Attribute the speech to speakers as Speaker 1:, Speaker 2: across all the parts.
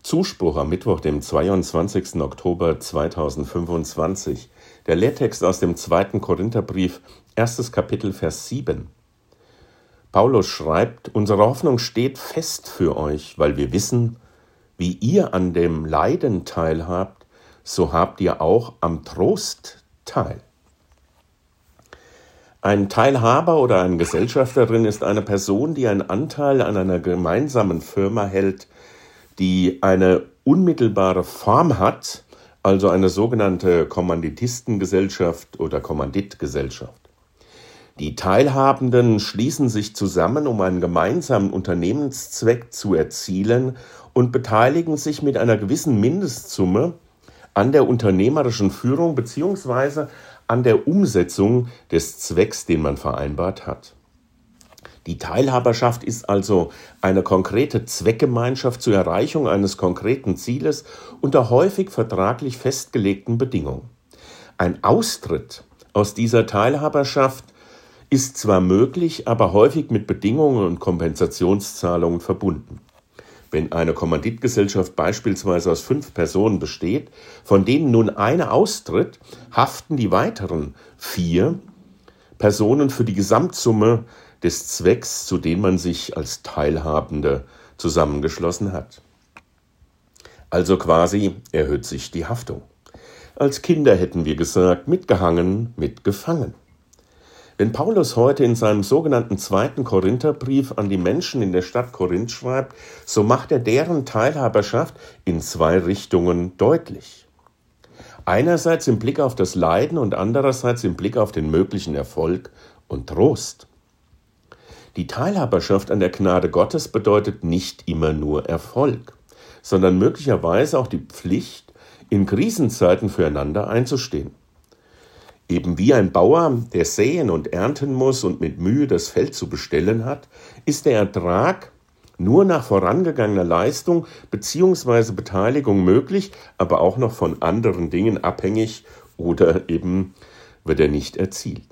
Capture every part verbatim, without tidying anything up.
Speaker 1: Zuspruch am Mittwoch, dem zweiundzwanzigsten Oktober zweitausendfünfundzwanzig. Der Lehrtext aus dem zweiten Korintherbrief, erstes Kapitel, Vers sieben. Paulus schreibt: Unsere Hoffnung steht fest für euch, weil wir wissen, wie ihr an dem Leiden teilhabt, so habt ihr auch am Trost teil. Ein Teilhaber oder eine Gesellschafterin ist eine Person, die einen Anteil an einer gemeinsamen Firma hält, die eine unmittelbare Form hat, also eine sogenannte Kommanditistengesellschaft oder Kommanditgesellschaft. Die Teilhabenden schließen sich zusammen, um einen gemeinsamen Unternehmenszweck zu erzielen und beteiligen sich mit einer gewissen Mindestsumme an der unternehmerischen Führung bzw. an der Umsetzung des Zwecks, den man vereinbart hat. Die Teilhaberschaft ist also eine konkrete Zweckgemeinschaft zur Erreichung eines konkreten Zieles unter häufig vertraglich festgelegten Bedingungen. Ein Austritt aus dieser Teilhaberschaft ist zwar möglich, aber häufig mit Bedingungen und Kompensationszahlungen verbunden. Wenn eine Kommanditgesellschaft beispielsweise aus fünf Personen besteht, von denen nun eine austritt, haften die weiteren vier Personen für die Gesamtsumme des Zwecks, zu dem man sich als Teilhabende zusammengeschlossen hat. Also quasi erhöht sich die Haftung. Als Kinder hätten wir gesagt, mitgehangen, mitgefangen. Wenn Paulus heute in seinem sogenannten zweiten Korintherbrief an die Menschen in der Stadt Korinth schreibt, so macht er deren Teilhaberschaft in zwei Richtungen deutlich. Einerseits im Blick auf das Leiden und andererseits im Blick auf den möglichen Erfolg und Trost. Die Teilhaberschaft an der Gnade Gottes bedeutet nicht immer nur Erfolg, sondern möglicherweise auch die Pflicht, in Krisenzeiten füreinander einzustehen. Eben wie ein Bauer, der säen und ernten muss und mit Mühe das Feld zu bestellen hat, ist der Ertrag nur nach vorangegangener Leistung bzw. Beteiligung möglich, aber auch noch von anderen Dingen abhängig oder eben wird er nicht erzielt.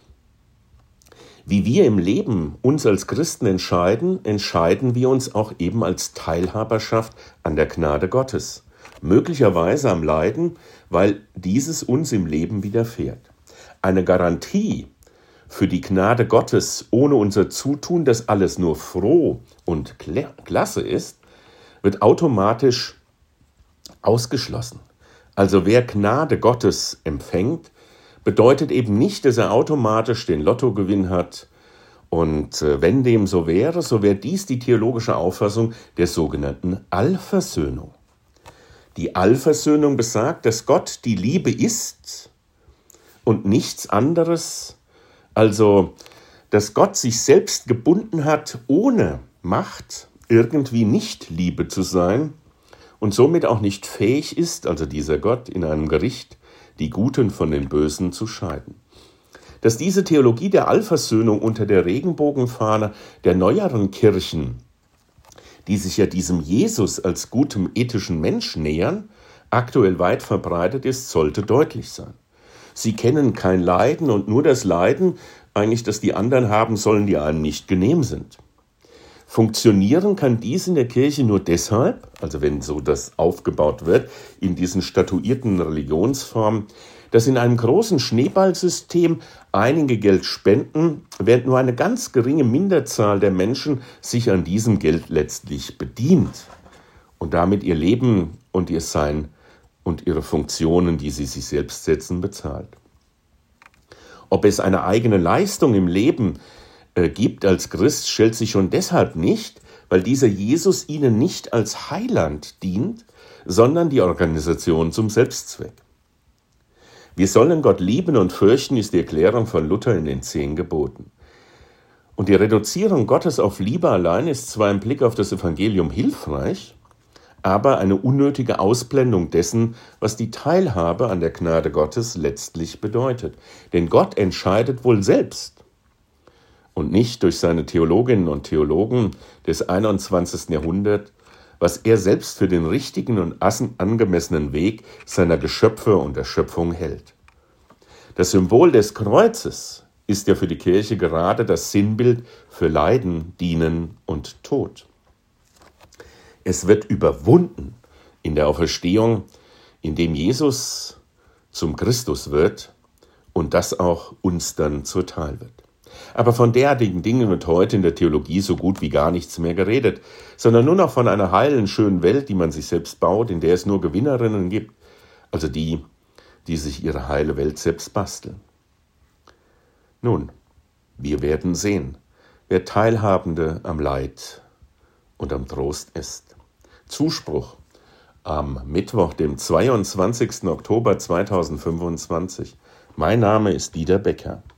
Speaker 1: Wie wir im Leben uns als Christen entscheiden, entscheiden wir uns auch eben als Teilhaberschaft an der Gnade Gottes. Möglicherweise am Leiden, weil dieses uns im Leben widerfährt. Eine Garantie für die Gnade Gottes ohne unser Zutun, dass alles nur froh und klasse ist, wird automatisch ausgeschlossen. Also wer Gnade Gottes empfängt, bedeutet eben nicht, dass er automatisch den Lottogewinn hat. Und wenn dem so wäre, so wäre dies die theologische Auffassung der sogenannten Allversöhnung. Die Allversöhnung besagt, dass Gott die Liebe ist und nichts anderes, also dass Gott sich selbst gebunden hat, ohne Macht irgendwie nicht Liebe zu sein und somit auch nicht fähig ist, also dieser Gott in einem Gericht, die Guten von den Bösen zu scheiden. Dass diese Theologie der Allversöhnung unter der Regenbogenfahne der neueren Kirchen, die sich ja diesem Jesus als gutem ethischen Mensch nähern, aktuell weit verbreitet ist, sollte deutlich sein. Sie kennen kein Leiden und nur das Leiden, eigentlich, das die anderen haben sollen, die einem nicht genehm sind. Funktionieren kann dies in der Kirche nur deshalb, also wenn so das aufgebaut wird, in diesen statuierten Religionsformen, dass in einem großen Schneeballsystem einige Geld spenden, während nur eine ganz geringe Minderzahl der Menschen sich an diesem Geld letztlich bedient und damit ihr Leben und ihr Sein und ihre Funktionen, die sie sich selbst setzen, bezahlt. Ob es eine eigene Leistung im Leben gibt als Christ, stellt sich schon deshalb nicht, weil dieser Jesus ihnen nicht als Heiland dient, sondern die Organisation zum Selbstzweck. Wir sollen Gott lieben und fürchten, ist die Erklärung von Luther in den zehn Geboten. Und die Reduzierung Gottes auf Liebe allein ist zwar im Blick auf das Evangelium hilfreich, aber eine unnötige Ausblendung dessen, was die Teilhabe an der Gnade Gottes letztlich bedeutet. Denn Gott entscheidet wohl selbst, und nicht durch seine Theologinnen und Theologen des einundzwanzigsten Jahrhunderts, was er selbst für den richtigen und angemessenen Weg seiner Geschöpfe und der Schöpfung hält. Das Symbol des Kreuzes ist ja für die Kirche gerade das Sinnbild für Leiden, Dienen und Tod. Es wird überwunden in der Auferstehung, in dem Jesus zum Christus wird und das auch uns dann zuteil wird. Aber von derartigen Dingen wird heute in der Theologie so gut wie gar nichts mehr geredet, sondern nur noch von einer heilen, schönen Welt, die man sich selbst baut, in der es nur Gewinnerinnen gibt, also die, die sich ihre heile Welt selbst basteln. Nun, wir werden sehen, wer Teilhabende am Leid und am Trost ist. Zuspruch am Mittwoch, dem zweiundzwanzigsten Oktober zweitausendfünfundzwanzig. Mein Name ist Dieter Becker.